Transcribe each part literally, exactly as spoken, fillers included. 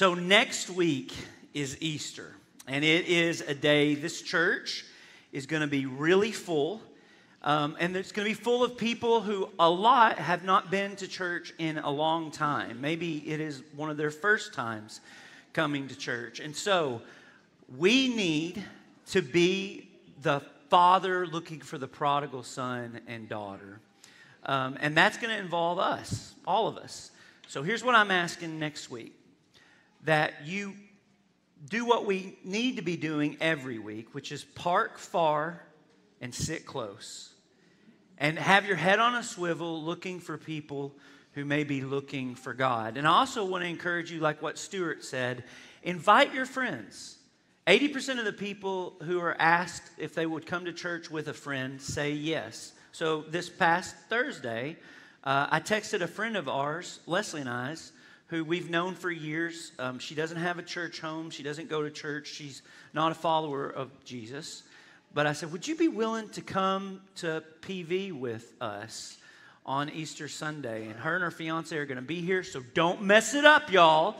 So next week is Easter, and it is a day this church is going to be really full, um, and it's going to be full of people who a lot have not been to church in a long time. Maybe it is one of their first times coming to church. And so we need to be the father looking for the prodigal son and daughter. Um, and that's going to involve us, all of us. So here's what I'm asking next week. That you do what we need to be doing every week, which is park far and sit close. And have your head on a swivel looking for people who may be looking for God. And I also want to encourage you, like what Stuart said, invite your friends. eighty percent of the people who are asked if they would come to church with a friend say yes. So this past Thursday, uh, I texted a friend of ours, Leslie and I's, who we've known for years. Um, she doesn't have a church home. She doesn't go to church. She's not a follower of Jesus. But I said, would you be willing to come to P V with us on Easter Sunday? And her and her fiance are going to be here, so don't mess it up, y'all.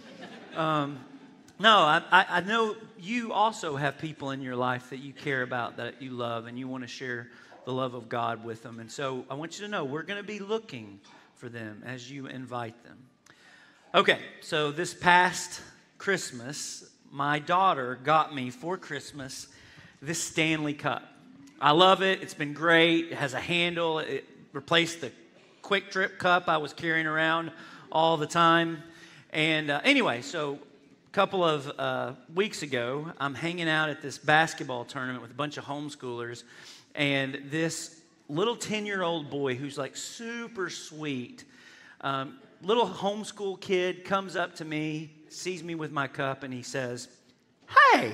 Um, no, I, I, I know you also have people in your life that you care about, that you love, and you want to share the love of God with them. And so I want you to know we're going to be looking for them as you invite them. Okay, so this past Christmas, my daughter got me for Christmas this Stanley Cup. I love it. It's been great. It has a handle. It replaced the Quick Trip cup I was carrying around all the time. And uh, anyway, so a couple of uh, weeks ago, I'm hanging out at this basketball tournament with a bunch of homeschoolers, and this little ten-year-old boy who's like super sweet, um, little homeschool kid comes up to me, sees me with my cup, and he says, "Hey,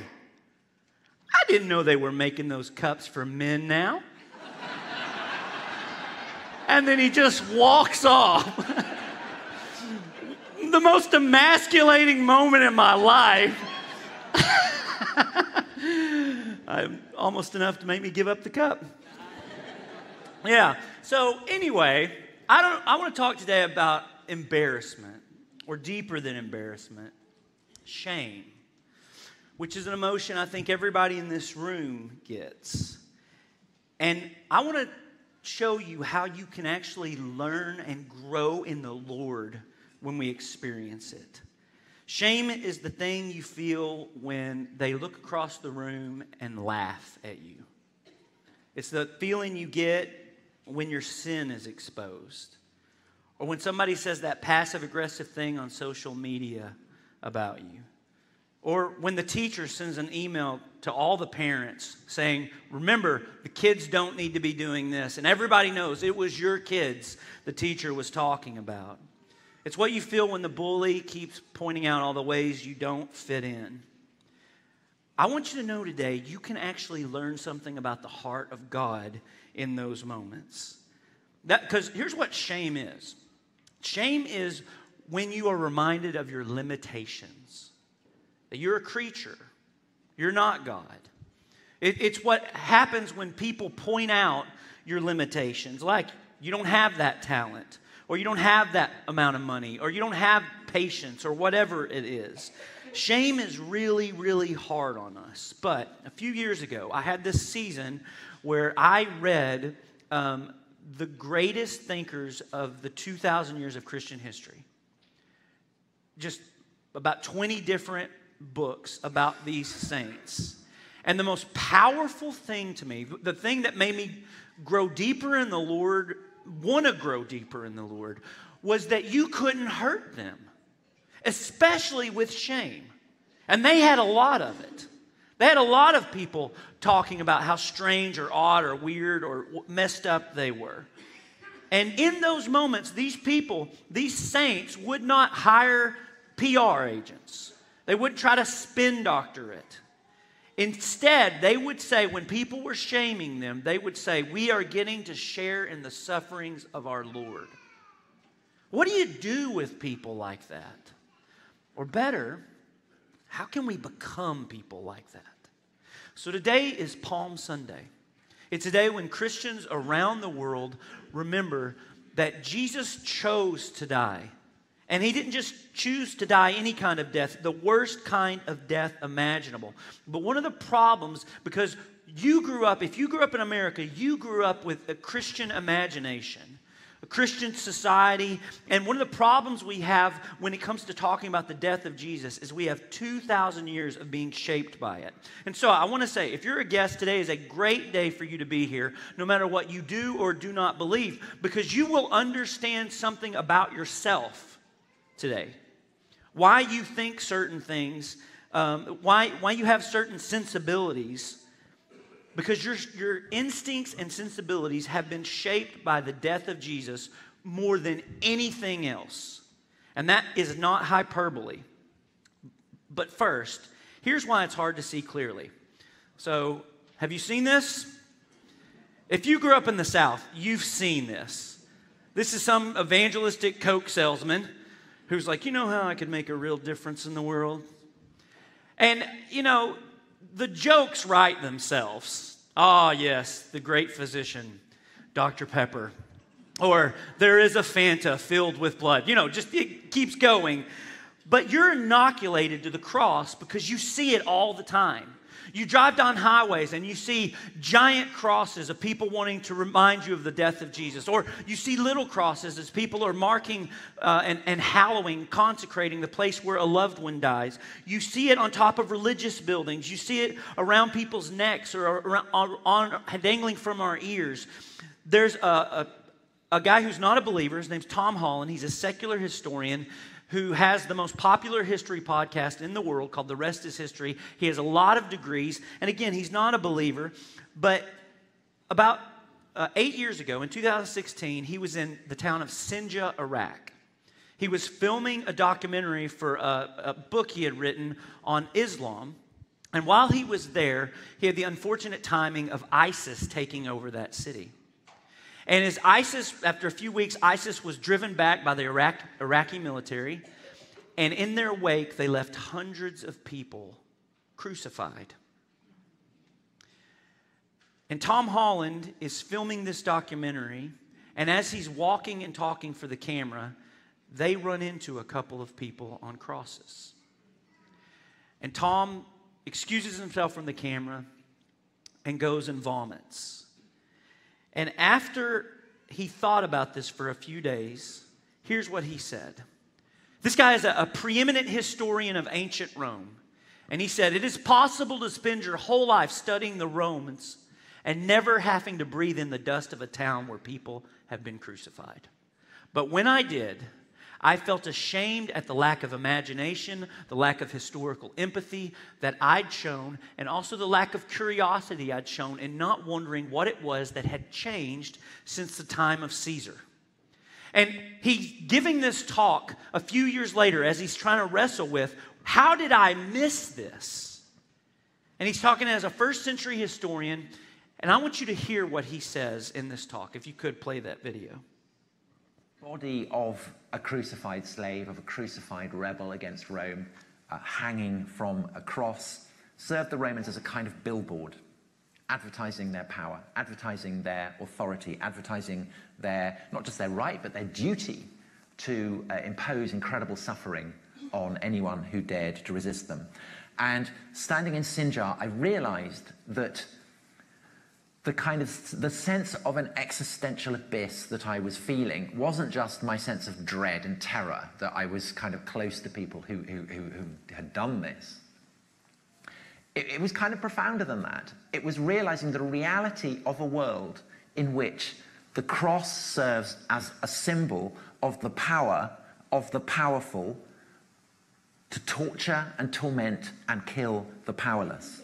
I didn't know they were making those cups for men now." And then he just walks off. The most emasculating moment in my life. I'm almost enough to make me give up the cup. Yeah, so anyway, I don't. I want to talk today about embarrassment, or deeper than embarrassment, shame, which is an emotion I think everybody in this room gets. And I want to show you how you can actually learn and grow in the Lord when we experience it. Shame is the thing you feel when they look across the room and laugh at you. It's the feeling you get when your sin is exposed. Or when somebody says that passive-aggressive thing on social media about you. Or when the teacher sends an email to all the parents saying, remember, the kids don't need to be doing this. And everybody knows it was your kids the teacher was talking about. It's what you feel when the bully keeps pointing out all the ways you don't fit in. I want you to know today you can actually learn something about the heart of God in those moments. That, because here's what shame is. Shame is when you are reminded of your limitations. That you're a creature. You're not God. It, it's what happens when people point out your limitations. Like, you don't have that talent. Or you don't have that amount of money. Or you don't have patience. Or whatever it is. Shame is really, really hard on us. But a few years ago, I had this season where I read Um, the greatest thinkers of the two thousand years of Christian history. Just about twenty different books about these saints. And the most powerful thing to me, the thing that made me grow deeper in the Lord, want to grow deeper in the Lord, was that you couldn't hurt them, especially with shame. And they had a lot of it. They had a lot of people talking about how strange or odd or weird or messed up they were. And in those moments, these people, these saints, would not hire P R agents. They wouldn't try to spin doctor it. Instead, they would say, when people were shaming them, they would say, we are getting to share in the sufferings of our Lord. What do you do with people like that? Or better, how can we become people like that? So today is Palm Sunday. It's a day when Christians around the world remember that Jesus chose to die And he didn't just choose to die any kind of death, the worst kind of death imaginable. But one of the problems, because you grew up, if you grew up in America, you grew up with a Christian imagination, a Christian society. And one of the problems we have when it comes to talking about the death of Jesus is we have two thousand years of being shaped by it. And so I want to say, if you're a guest, today is a great day for you to be here, no matter what you do or do not believe, because you will understand something about yourself today. Why you think certain things, um, why, why you have certain sensibilities, because your, your instincts and sensibilities have been shaped by the death of Jesus more than anything else. And that is not hyperbole. But first, here's why it's hard to see clearly. So, have you seen this? If you grew up in the South, you've seen this. This is some evangelistic Coke salesman who's like, you know how I could make a real difference in the world? And, you know, the jokes write themselves. Ah, yes, the great physician, Doctor Pepper. Or there is a Fanta filled with blood. You know, just it keeps going. But you're inoculated to the cross because you see it all the time. You drive down highways and you see giant crosses of people wanting to remind you of the death of Jesus. Or you see little crosses as people are marking uh, and, and hallowing, consecrating the place where a loved one dies. You see it on top of religious buildings. You see it around people's necks or around, on, on, dangling from our ears. There's a, a, a guy who's not a believer. His name's Tom Holland. He's a secular historian who has the most popular history podcast in the world called The Rest is History. He has a lot of degrees. And again, he's not a believer. But about uh, eight years ago, in two thousand sixteen, he was in the town of Sinjar, Iraq. He was filming a documentary for a, a book he had written on Islam. And while he was there, he had the unfortunate timing of ISIS taking over that city. And as ISIS, after a few weeks, ISIS was driven back by the Iraq, Iraqi military. And in their wake, they left hundreds of people crucified. And Tom Holland is filming this documentary. And as he's walking and talking for the camera, they run into a couple of people on crosses. And Tom excuses himself from the camera and goes and vomits. And after he thought about this for a few days, here's what he said. This guy is a, a preeminent historian of ancient Rome. And he said, it is possible to spend your whole life studying the Romans and never having to breathe in the dust of a town where people have been crucified. But when I did, I felt ashamed at the lack of imagination, the lack of historical empathy that I'd shown, and also the lack of curiosity I'd shown in not wondering what it was that had changed since the time of Caesar. And he's giving this talk a few years later as he's trying to wrestle with, how did I miss this? And he's talking as a first century historian, and I want you to hear what he says in this talk. If you could play that video. Body of a crucified slave, of a crucified rebel against Rome, uh, hanging from a cross, served the Romans as a kind of billboard, advertising their power, advertising their authority, advertising their, not just their right, but their duty to uh, impose incredible suffering on anyone who dared to resist them. And standing in Sinjar, I realized that the kind of the sense of an existential abyss that I was feeling wasn't just my sense of dread and terror that I was kind of close to people who, who, who, who had done this. It, it was kind of profounder than that. It was realizing the reality of a world in which the cross serves as a symbol of the power of the powerful to torture and torment and kill the powerless.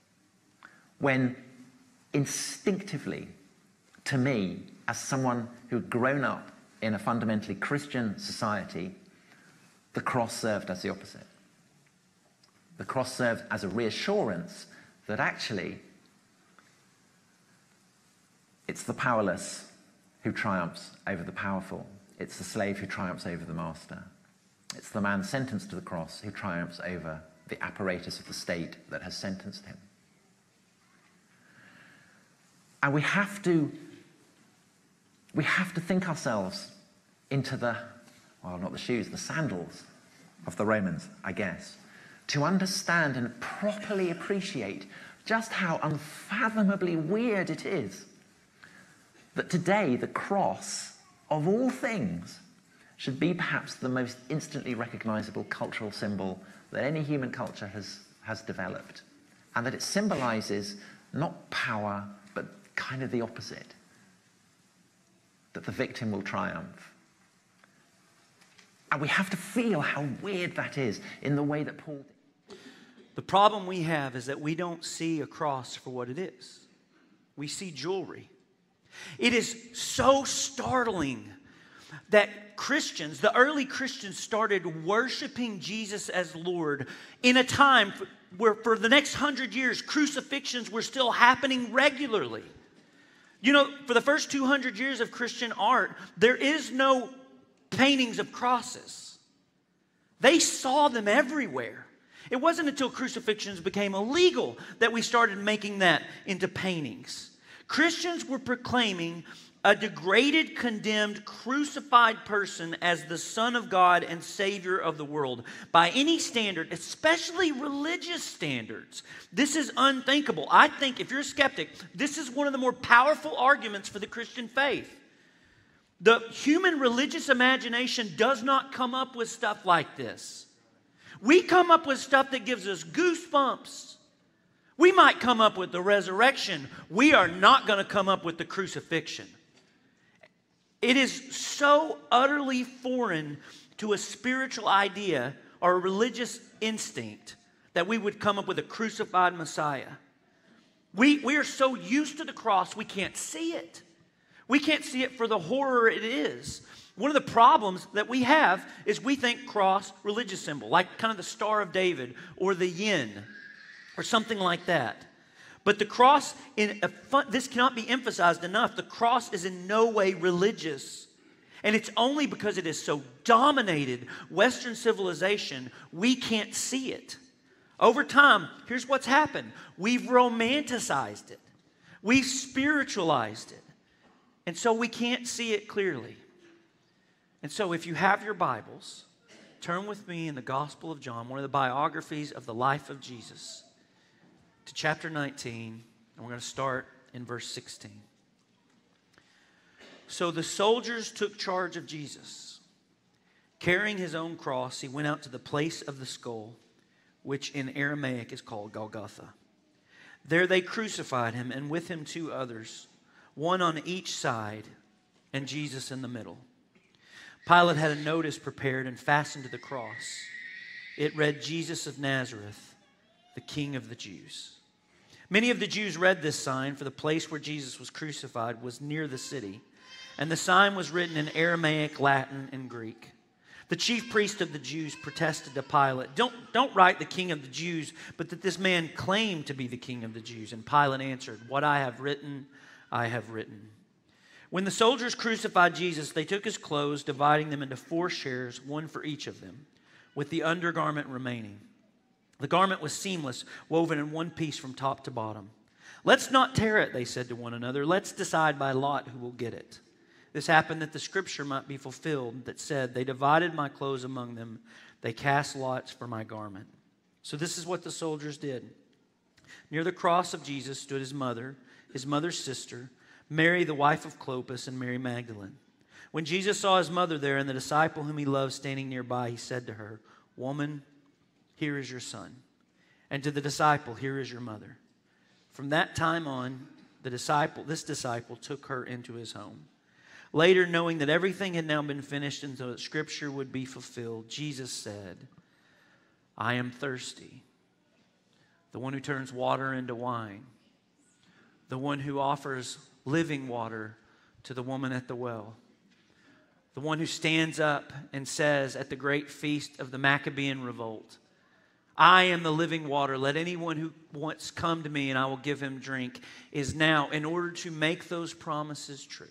When instinctively, to me, as someone who had grown up in a fundamentally Christian society, the cross served as the opposite. The cross served as a reassurance that actually it's the powerless who triumphs over the powerful. It's the slave who triumphs over the master. It's the man sentenced to the cross who triumphs over the apparatus of the state that has sentenced him. And we have to, we have to think ourselves into the well, not the shoes, the sandals of the Romans, I guess, to understand and properly appreciate just how unfathomably weird it is that today the cross, of all things, should be perhaps the most instantly recognizable cultural symbol that any human culture has, has developed, and that it symbolizes not power, but kind of the opposite, that the victim will triumph. And we have to feel how weird that is in the way that Paul did. The problem we have is that we don't see a cross for what it is. We see jewelry. It is so startling that Christians, the early Christians, started worshiping Jesus as Lord in a time where for the next hundred years, crucifixions were still happening regularly. You know, for the first two hundred years of Christian art, there is no paintings of crosses. They saw them everywhere. It wasn't until crucifixions became illegal that we started making that into paintings. Christians were proclaiming a degraded, condemned, crucified person as the Son of God and Savior of the world. By any standard, especially religious standards, this is unthinkable. I think if you're a skeptic, this is one of the more powerful arguments for the Christian faith. The human religious imagination does not come up with stuff like this. We come up with stuff that gives us goosebumps. We might come up with the resurrection. We are not going to come up with the crucifixion. It is so utterly foreign to a spiritual idea or a religious instinct that we would come up with a crucified Messiah. We, we are so used to the cross, we can't see it. We can't see it for the horror it is. One of the problems that we have is we think cross, religious symbol, like kind of the Star of David or the yin or something like that. But the cross, in a fun, this cannot be emphasized enough, the cross is in no way religious. And it's only because it is so dominated Western civilization, we can't see it. Over time, here's what's happened. We've romanticized it. We've spiritualized it. And so we can't see it clearly. And so if you have your Bibles, turn with me in the Gospel of John, one of the biographies of the life of Jesus, to chapter nineteen, and we're going to start in verse sixteen. So the soldiers took charge of Jesus. Carrying his own cross, he went out to the place of the skull, which in Aramaic is called Golgotha. There they crucified him, and with him two others, one on each side, and Jesus in the middle. Pilate had a notice prepared and fastened to the cross. It read, Jesus of Nazareth, the King of the Jews. Many of the Jews read this sign, for the place where Jesus was crucified was near the city, and the sign was written in Aramaic, Latin, and Greek. The chief priest of the Jews protested to Pilate, don't, don't write the King of the Jews, but that this man claimed to be the King of the Jews. And Pilate answered, what I have written, I have written. When the soldiers crucified Jesus, they took his clothes, dividing them into four shares, one for each of them, with the undergarment remaining. The garment was seamless, woven in one piece from top to bottom. Let's not tear it, they said to one another. Let's decide by lot who will get it. This happened that the scripture might be fulfilled that said, they divided my clothes among them. They cast lots for my garment. So this is what the soldiers did. Near the cross of Jesus stood his mother, his mother's sister, Mary, the wife of Clopas, and Mary Magdalene. When Jesus saw his mother there and the disciple whom he loved standing nearby, he said to her, woman, here is your son. And to the disciple, here is your mother. From that time on, the disciple, this disciple took her into his home. Later, knowing that everything had now been finished and so that scripture would be fulfilled, Jesus said, I am thirsty. The one who turns water into wine. The one who offers living water to the woman at the well. The one who stands up and says at the great feast of the Maccabean revolt, I am the living water. Let anyone who wants come to me and I will give him drink, is now, in order to make those promises true,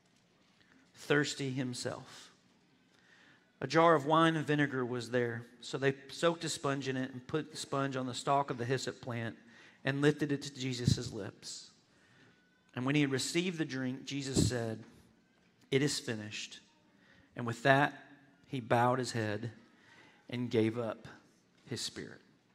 thirsty himself. A jar of wine and vinegar was there, so they soaked a sponge in it and put the sponge on the stalk of the hyssop plant and lifted it to Jesus' lips. And when he had received the drink, Jesus said, it is finished. And with that, he bowed his head and gave up his spirit.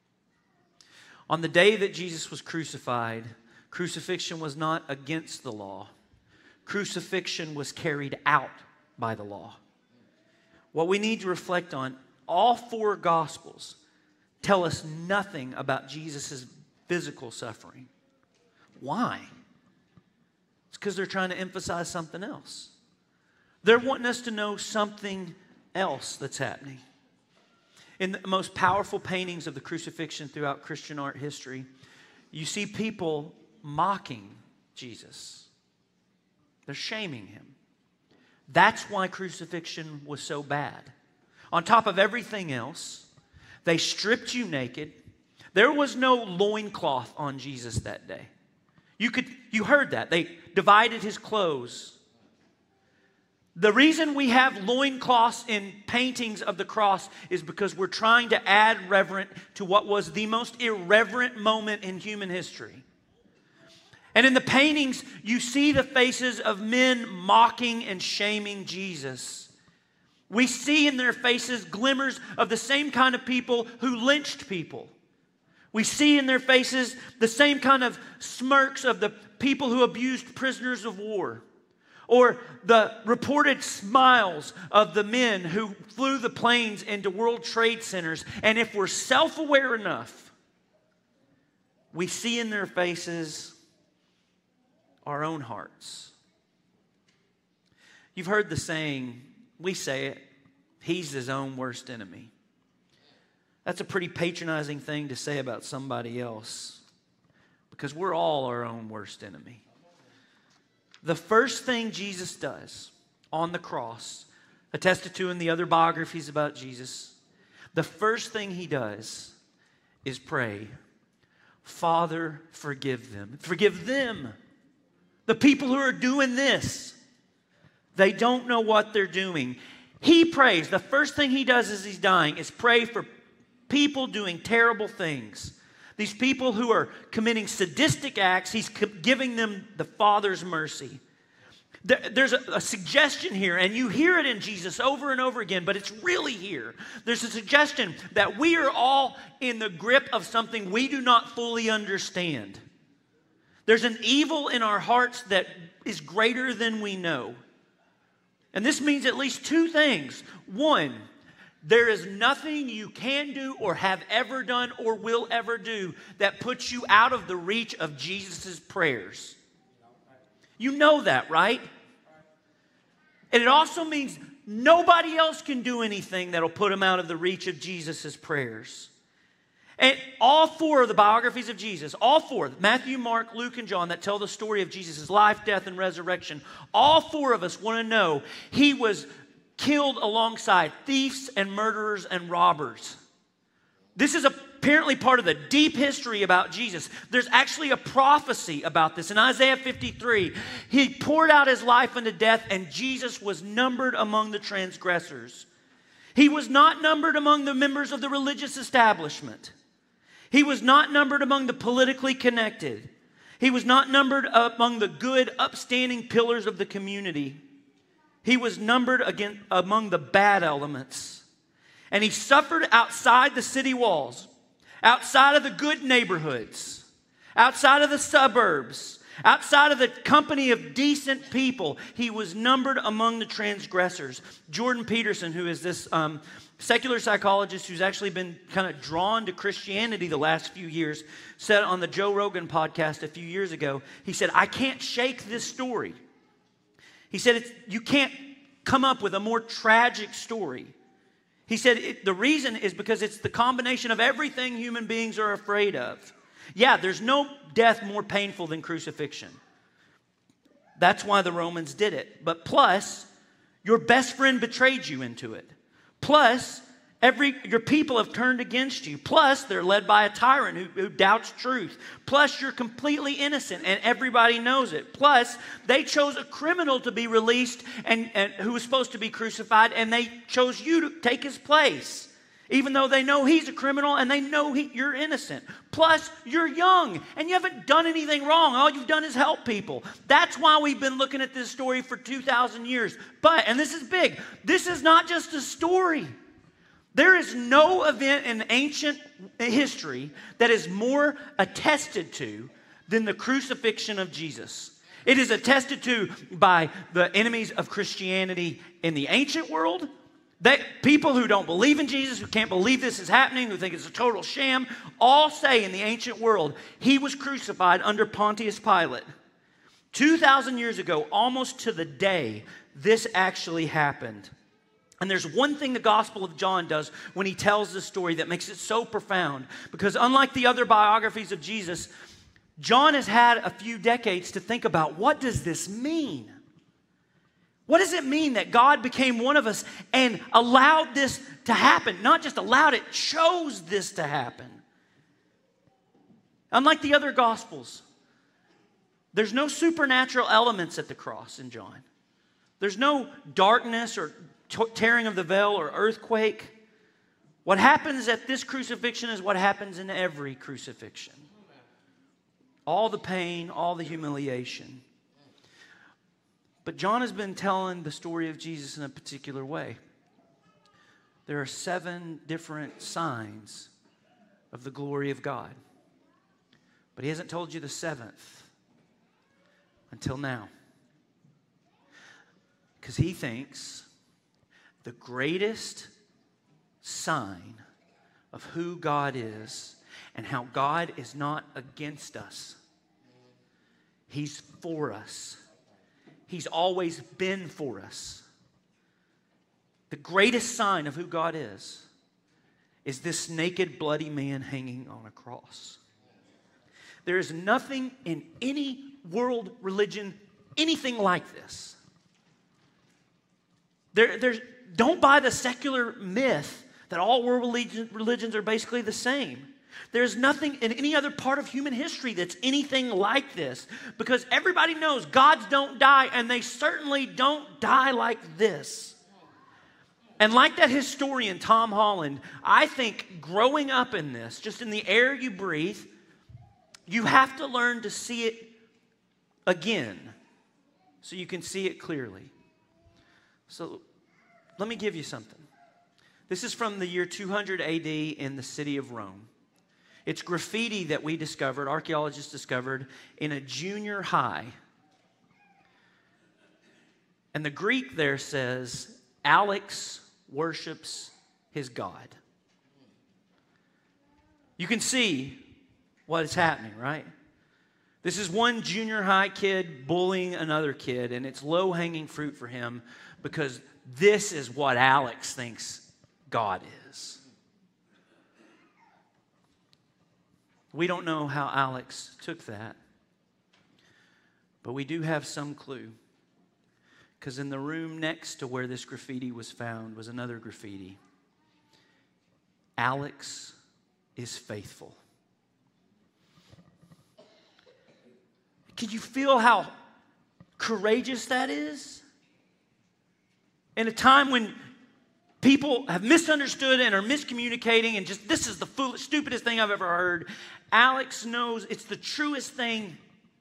On the day that Jesus was crucified, crucifixion was not against the law. Crucifixion was carried out by the law. What we need to reflect on, all four Gospels tell us nothing about Jesus' physical suffering. Why? It's because they're trying to emphasize something else. They're wanting us to know something else that's happening. In the most powerful paintings of the crucifixion throughout Christian art history, you see people mocking Jesus. They're shaming him. That's why crucifixion was so bad. On top of everything else, they stripped you naked. There was no loincloth on Jesus that day. You could, you heard that. They divided his clothes. The reason we have loincloths in paintings of the cross is because we're trying to add reverence to what was the most irreverent moment in human history. And in the paintings, you see the faces of men mocking and shaming Jesus. We see in their faces glimmers of the same kind of people who lynched people. We see in their faces the same kind of smirks of the people who abused prisoners of war. Or the reported smiles of the men who flew the planes into World Trade Centers. And if we're self-aware enough, we see in their faces our own hearts. You've heard the saying, we say it, he's his own worst enemy. That's a pretty patronizing thing to say about somebody else, because we're all our own worst enemy. The first thing Jesus does on the cross, attested to in the other biographies about Jesus, the first thing he does is pray, Father, forgive them. Forgive them. The people who are doing this, they don't know what they're doing. He prays. The first thing he does as he's dying is pray for people doing terrible things. These people who are committing sadistic acts, he's giving them the Father's mercy. There's a, a suggestion here, and you hear it in Jesus over and over again, but it's really here. There's a suggestion that we are all in the grip of something we do not fully understand. There's an evil in our hearts that is greater than we know. And this means at least two things. One, there is nothing you can do or have ever done or will ever do that puts you out of the reach of Jesus' prayers. You know that, right? And it also means nobody else can do anything that'll put him out of the reach of Jesus' prayers. And all four of the biographies of Jesus, all four, Matthew, Mark, Luke, and John, that tell the story of Jesus' life, death, and resurrection, all four of us want to know he was killed alongside thieves and murderers and robbers. This is apparently part of the deep history about Jesus. There's actually a prophecy about this. In Isaiah fifty-three, he poured out his life unto death, and Jesus was numbered among the transgressors. He was not numbered among the members of the religious establishment. He was not numbered among the politically connected. He was not numbered among the good, upstanding pillars of the community. He was numbered again among the bad elements. And he suffered outside the city walls, outside of the good neighborhoods, outside of the suburbs, outside of the company of decent people. He was numbered among the transgressors. Jordan Peterson, who is this um, secular psychologist who's actually been kind of drawn to Christianity the last few years, said on the Joe Rogan podcast a few years ago, he said, I can't shake this story. He said, it's, you can't come up with a more tragic story. He said, it, the reason is because it's the combination of everything human beings are afraid of. Yeah, there's no death more painful than crucifixion. That's why the Romans did it. But plus, your best friend betrayed you into it. Plus, every your people have turned against you. Plus, they're led by a tyrant who, who doubts truth. Plus, you're completely innocent and everybody knows it. Plus, they chose a criminal to be released and, and who was supposed to be crucified, and they chose you to take his place. even though they know he's a criminal and they know he, you're innocent. Plus, you're young and you haven't done anything wrong. All you've done is help people. That's why we've been looking at this story for two thousand years. But, and this is big, this is not just a story. There is no event in ancient history that is more attested to than the crucifixion of Jesus. It is attested to by the enemies of Christianity in the ancient world. They, people who don't believe in Jesus, who can't believe this is happening, who think it's a total sham, all say in the ancient world, he was crucified under Pontius Pilate. two thousand years ago, almost to the day, this actually happened. And there's one thing the Gospel of John does when he tells this story that makes it so profound. Because unlike the other biographies of Jesus, John has had a few decades to think about, what does this mean? What does it mean that God became one of us and allowed this to happen? Not just allowed it, chose this to happen. Unlike the other Gospels, there's no supernatural elements at the cross in John. There's no darkness or tearing of the veil or earthquake. What happens at this crucifixion is what happens in every crucifixion. All the pain, all the humiliation. But John has been telling the story of Jesus in a particular way. There are seven different signs of the glory of God. But he hasn't told you the seventh until now. Because he thinks the greatest sign of who God is and how God is not against us. He's for us. He's always been for us. The greatest sign of who God is is this naked, bloody man hanging on a cross. There is nothing in any world religion, anything like this. There, there's, don't buy the secular myth that all world religion, religions are basically the same. There's nothing in any other part of human history that's anything like this, because everybody knows gods don't die, and they certainly don't die like this. And like that historian Tom Holland, I think growing up in this, just in the air you breathe, you have to learn to see it again so you can see it clearly. So let me give you something. This is from the year two hundred A D in the city of Rome. It's graffiti that we discovered, archaeologists discovered, in a junior high. And the Greek there says, Alex worships his God. You can see what is happening, right? This is one junior high kid bullying another kid, and it's low-hanging fruit for him because this is what Alex thinks God is. We don't know how Alex took that, but we do have some clue. Because in the room next to where this graffiti was found was another graffiti. Alex is faithful. Can you feel how courageous that is? In a time when people have misunderstood and are miscommunicating and just, this is the foolish, stupidest thing I've ever heard. Alex knows it's the truest thing.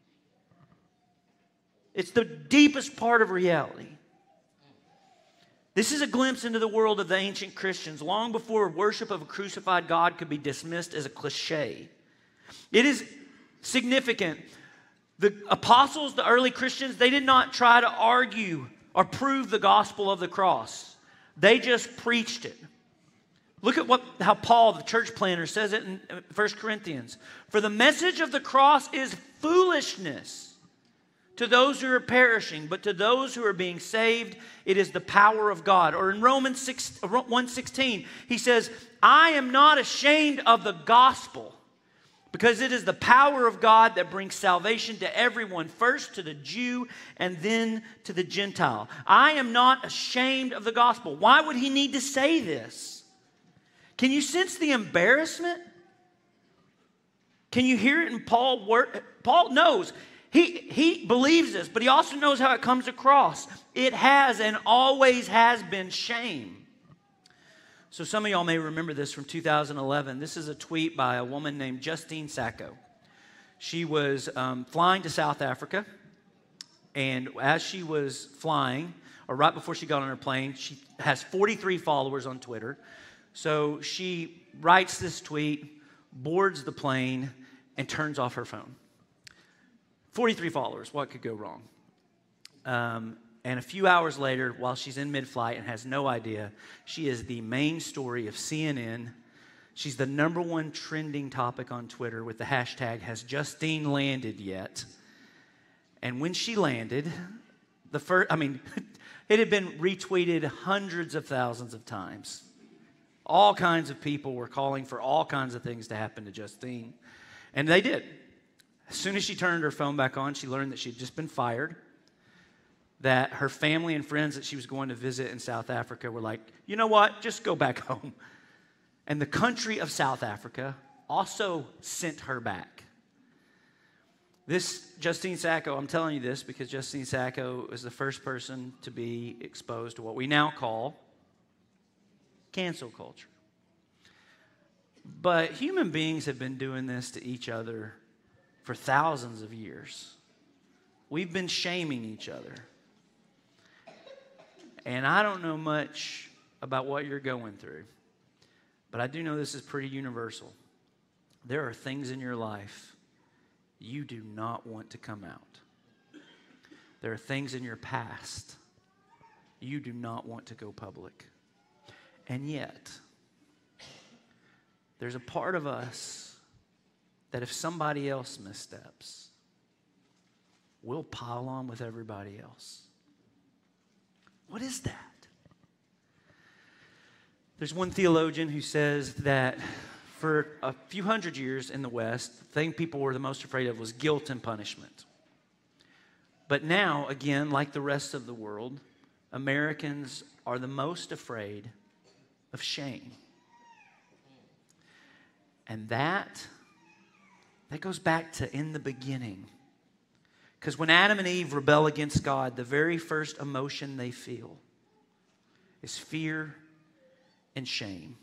It's the deepest part of reality. This is a glimpse into the world of the ancient Christians, long before worship of a crucified God could be dismissed as a cliche. It is significant. The apostles, the early Christians, they did not try to argue or prove the gospel of the cross. They just preached it. Look at what how Paul, the church planter, says it in First Corinthians. For the message of the cross is foolishness to those who are perishing, but to those who are being saved, it is the power of God. Or in Romans one sixteen, he says, I am not ashamed of the gospel, because it is the power of God that brings salvation to everyone, first to the Jew and then to the Gentile. I am not ashamed of the gospel. Why would he need to say this? Can you sense the embarrassment? Can you hear it in Paul? Paul knows. He, he believes this, but he also knows how it comes across. It has and always has been shame. So some of y'all may remember this from two thousand eleven. This is a tweet by a woman named Justine Sacco. She was um, flying to South Africa, and as she was flying, or right before she got on her plane, she has forty-three followers on Twitter. So she writes this tweet, boards the plane, and turns off her phone. forty-three followers, what could go wrong? Um, and a few hours later, while she's in mid-flight and has no idea, she is the main story of C N N. She's the number one trending topic on Twitter with the hashtag, "Has Justine landed yet?" And when she landed, the first, I mean, it had been retweeted hundreds of thousands of times. All kinds of people were calling for all kinds of things to happen to Justine. And they did. As soon as she turned her phone back on, she learned that she had just been fired, that her family and friends that she was going to visit in South Africa were like, you know what, just go back home. And the country of South Africa also sent her back. This Justine Sacco, I'm telling you this because Justine Sacco is the first person to be exposed to what we now call cancel culture. But human beings have been doing this to each other for thousands of years. We've been shaming each other. And I don't know much about what you're going through, but I do know this is pretty universal. There are things in your life you do not want to come out. There are things in your past you do not want to go public. And yet, there's a part of us that if somebody else missteps, we'll pile on with everybody else. What is that? There's one theologian who says that for a few hundred years in the West, the thing people were the most afraid of was guilt and punishment. But now, again, like the rest of the world, Americans are the most afraid of shame. And that, that goes back to in the beginning. Because when Adam and Eve rebel against God, the very first emotion they feel is fear and shame.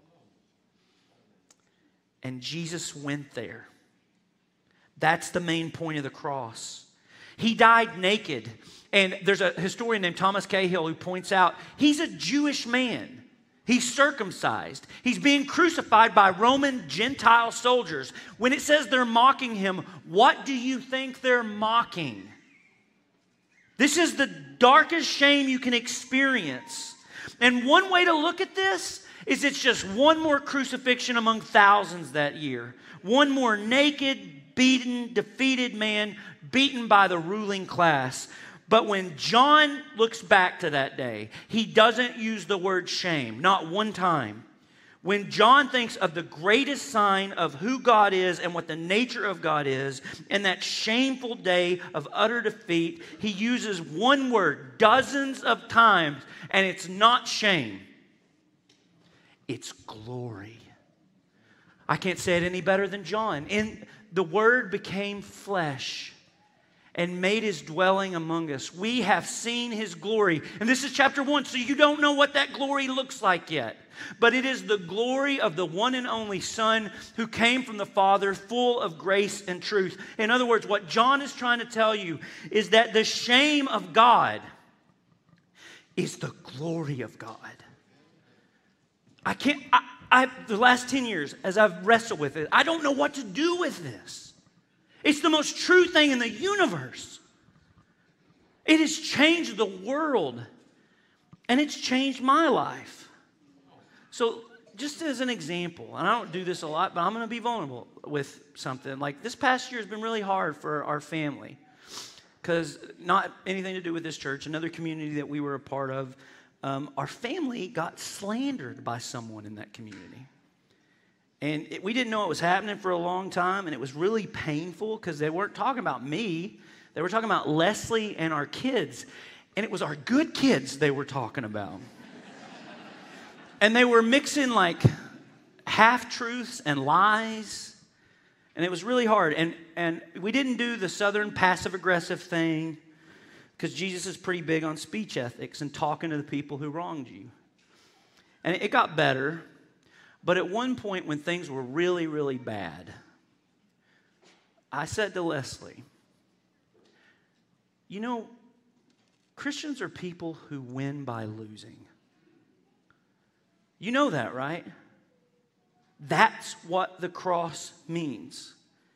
And Jesus went there. That's the main point of the cross. He died naked. And there's a historian named Thomas Cahill who points out he's a Jewish man. He's circumcised. He's being crucified by Roman Gentile soldiers. When it says they're mocking him, what do you think they're mocking? This is the darkest shame you can experience. And one way to look at this is it's just one more crucifixion among thousands that year. One more naked, beaten, defeated man beaten by the ruling class. But when John looks back to that day, he doesn't use the word shame, not one time. When John thinks of the greatest sign of who God is and what the nature of God is, and that shameful day of utter defeat, he uses one word dozens of times, and it's not shame. It's glory. I can't say it any better than John. In the Word became flesh and made his dwelling among us. We have seen his glory. And this is chapter one, so you don't know what that glory looks like yet. But it is the glory of the one and only Son who came from the Father, full of grace and truth. In other words, what John is trying to tell you is that the shame of God is the glory of God. I can't, I, I, the last ten years, as I've wrestled with it, I don't know what to do with this. It's the most true thing in the universe. It has changed the world, and it's changed my life. So just as an example, and I don't do this a lot, but I'm going to be vulnerable with something. Like this past year has been really hard for our family because not anything to do with this church, another community that we were a part of. Um, our family got slandered by someone in that community. And it, we didn't know it was happening for a long time, and it was really painful because they weren't talking about me. They were talking about Leslie and our kids, and it was our good kids they were talking about. And they were mixing like half-truths and lies, and it was really hard. And, and we didn't do the Southern passive-aggressive thing because Jesus is pretty big on speech ethics and talking to the people who wronged you. And it got better. But at one point when things were really, really bad, I said to Leslie, you know, Christians are people who win by losing. You know that, right? That's what the cross means.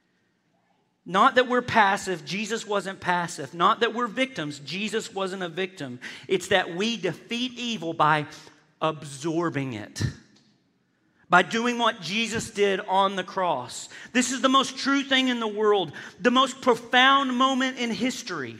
Not that we're passive, Jesus wasn't passive. Not that we're victims, Jesus wasn't a victim. It's that we defeat evil by absorbing it. By doing what Jesus did on the cross. This is the most true thing in the world. The most profound moment in history.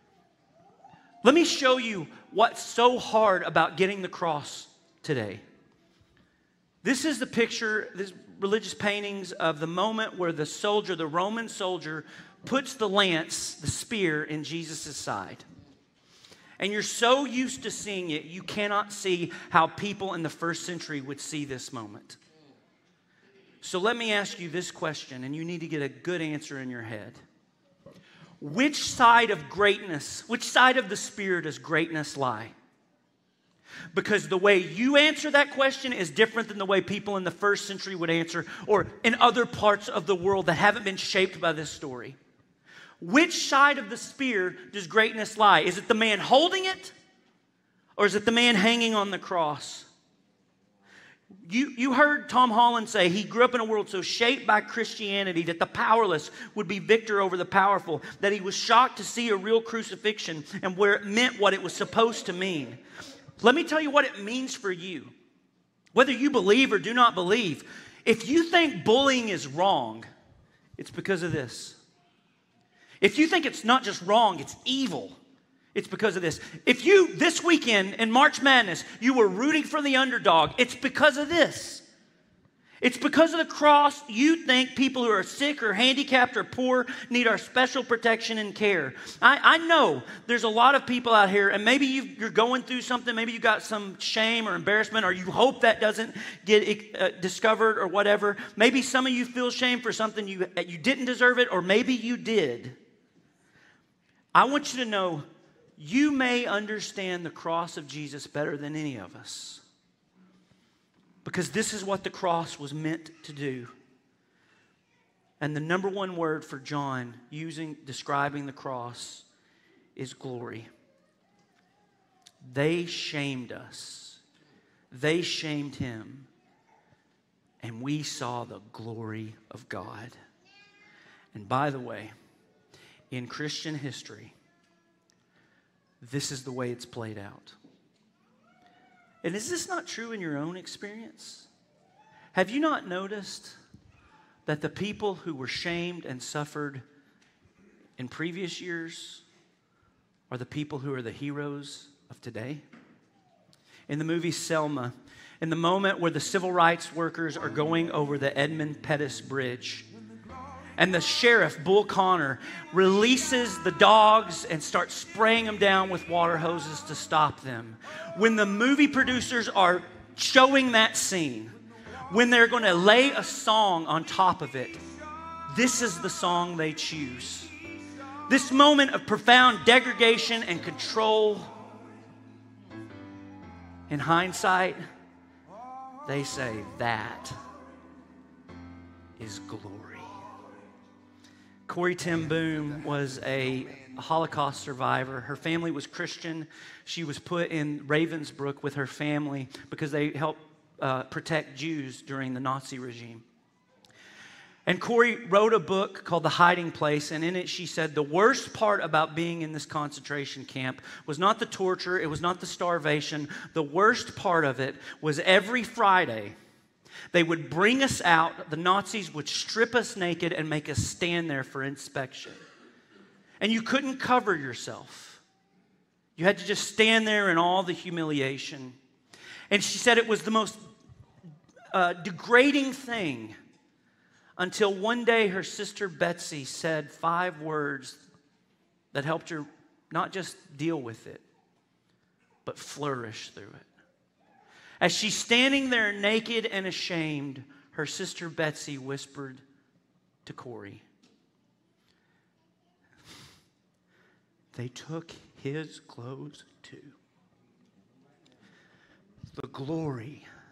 Let me show you what's so hard about getting the cross today. This is the picture, this religious paintings of the moment where the soldier, the Roman soldier, puts the lance, the spear, in Jesus' side. And you're so used to seeing it, you cannot see how people in the first century would see this moment. So let me ask you this question, and you need to get a good answer in your head. Which side of greatness, which side of the spear does greatness lie? Because the way you answer that question is different than the way people in the first century would answer, or in other parts of the world that haven't been shaped by this story. Which side of the spear does greatness lie? Is it the man holding it, or is it the man hanging on the cross? You, you heard Tom Holland say he grew up in a world so shaped by Christianity that the powerless would be victor over the powerful, that he was shocked to see a real crucifixion and where it meant what it was supposed to mean. Let me tell you what it means for you. Whether you believe or do not believe, if you think bullying is wrong, it's because of this. If you think it's not just wrong, it's evil, it's because of this. If you, this weekend in March Madness, you were rooting for the underdog, it's because of this. It's because of the cross. You think people who are sick or handicapped or poor need our special protection and care. I, I know there's a lot of people out here, and maybe you've, you're going through something. Maybe you got some shame or embarrassment, or you hope that doesn't get uh, discovered or whatever. Maybe some of you feel shame for something you, you didn't deserve it, or maybe you did. I want you to know you may understand the cross of Jesus better than any of us. Because this is what the cross was meant to do. And the number one word for John using, describing the cross is glory. They shamed us. They shamed him. And we saw the glory of God. And by the way, in Christian history, this is the way it's played out. And is this not true in your own experience? Have you not noticed that the people who were shamed and suffered in previous years are the people who are the heroes of today? In the movie Selma, in the moment where the civil rights workers are going over the Edmund Pettus Bridge, and the sheriff, Bull Connor, releases the dogs and starts spraying them down with water hoses to stop them. When the movie producers are showing that scene, when they're going to lay a song on top of it, this is the song they choose. This moment of profound degradation and control. In hindsight, they say that is glory. Corrie ten Boom was a Holocaust survivor. Her family was Christian. She was put in Ravensbrück with her family because they helped uh, protect Jews during the Nazi regime. And Corrie wrote a book called The Hiding Place, and in it she said the worst part about being in this concentration camp was not the torture, it was not the starvation. The worst part of it was every Friday they would bring us out, the Nazis would strip us naked and make us stand there for inspection. And you couldn't cover yourself. You had to just stand there in all the humiliation. And she said it was the most uh, degrading thing until one day her sister Betsy said five words that helped her not just deal with it, but flourish through it. As she's standing there naked and ashamed, her sister Betsy whispered to Corrie, "They took his clothes too." The glory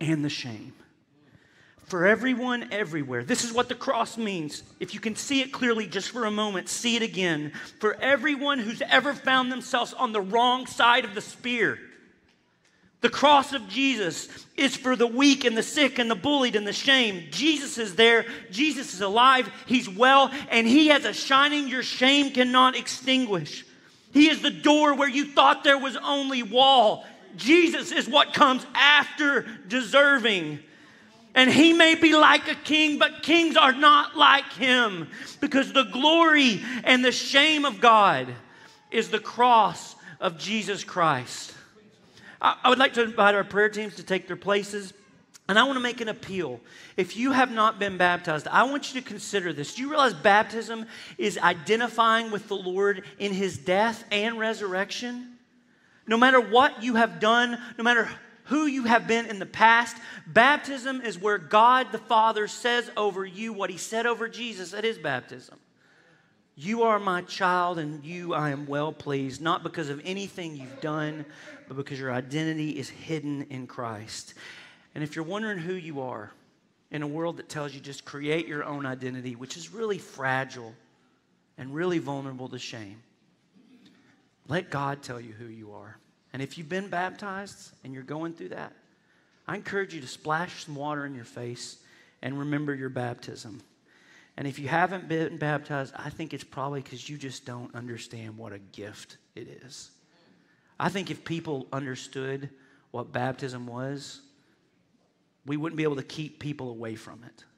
and the shame. For everyone, everywhere. This is what the cross means. If you can see it clearly just for a moment, see it again. For everyone who's ever found themselves on the wrong side of the spear. The cross of Jesus is for the weak and the sick and the bullied and the shamed. Jesus is there. Jesus is alive. He's well. And He has a shining your shame cannot extinguish. He is the door where you thought there was only wall. Jesus is what comes after deserving. And He may be like a king, but kings are not like Him. Because the glory and the shame of God is the cross of Jesus Christ. I would like to invite our prayer teams to take their places. And I want to make an appeal. If you have not been baptized, I want you to consider this. Do you realize baptism is identifying with the Lord in His death and resurrection? No matter what you have done, no matter who you have been in the past, baptism is where God the Father says over you what He said over Jesus at His baptism. You are my child, and you I am well pleased, not because of anything you've done, but because your identity is hidden in Christ. And if you're wondering who you are in a world that tells you just create your own identity, which is really fragile and really vulnerable to shame, let God tell you who you are. And if you've been baptized and you're going through that, I encourage you to splash some water in your face and remember your baptism. And if you haven't been baptized, I think it's probably because you just don't understand what a gift it is. I think if people understood what baptism was, we wouldn't be able to keep people away from it.